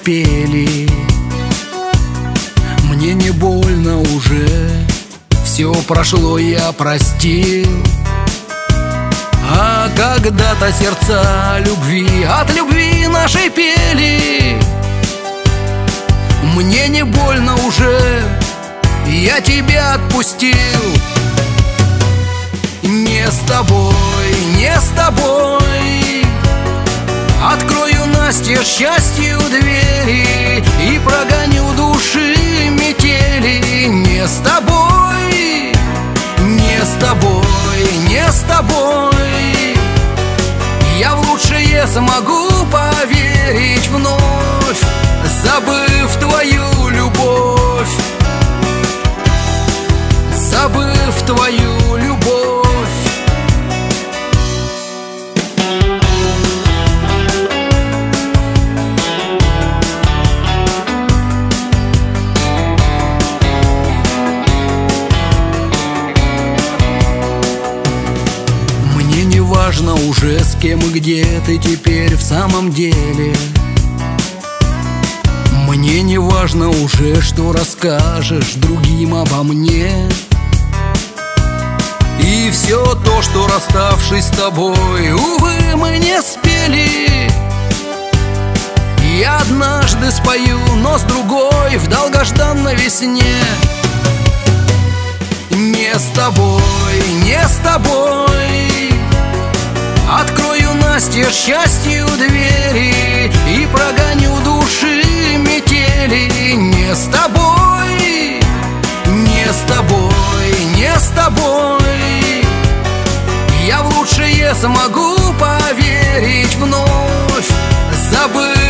пели. Мне не больно уже, все прошло, я простил. А когда-то сердца любви от любви нашей пели. Мне не больно уже, я тебя отпустил. Не с тобой, не с тобой открою настежь счастью двери и прогоню души метели. Не с тобой, не с тобой, не с тобой я в лучшее смогу поверить вновь, забыв твою любовь, забыв твою любовь. Мне не важно уже, с кем и где ты теперь в самом деле. Мне не важно уже, что расскажешь другим обо мне. И все то, что, расставшись с тобой, увы, мы не спели. Я однажды спою, но с другой в долгожданной весне. Не с тобой, не с тобой открою настежь счастью двери и прогоню души метели. Не с тобой, не с тобой, не с тобой я в лучшее смогу поверить вновь, забыв